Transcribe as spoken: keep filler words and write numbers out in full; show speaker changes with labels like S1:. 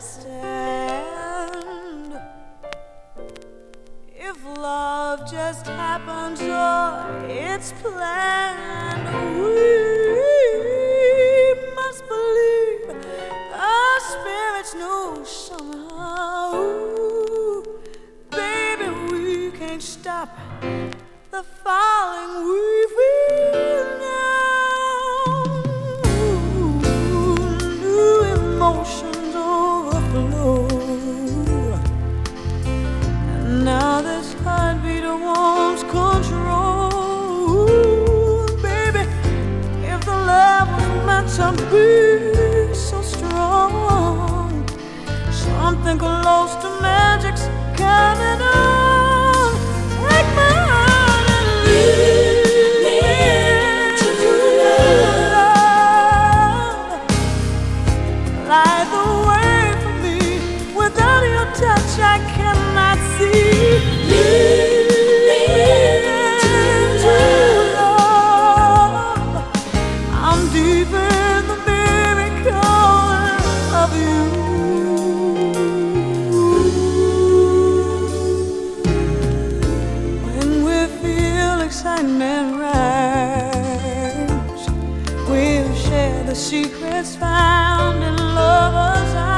S1: understand if love just happens or it's planned. We must believe our spirits know somehow. Ooh, baby, we can't stop the falling we feel now. Ooh, new emotions overflow, and now this heartbeat wants control. Ooh, baby, if the love was meant to be so strong, something close to magic's coming on. Take my heart and lead me into love. Light the way for me. Without your touch, I cannot see. Lead me into love. I'm deep in the miracle of you. When we feel excitement rise, we'll share the secrets found in lovers' eyes.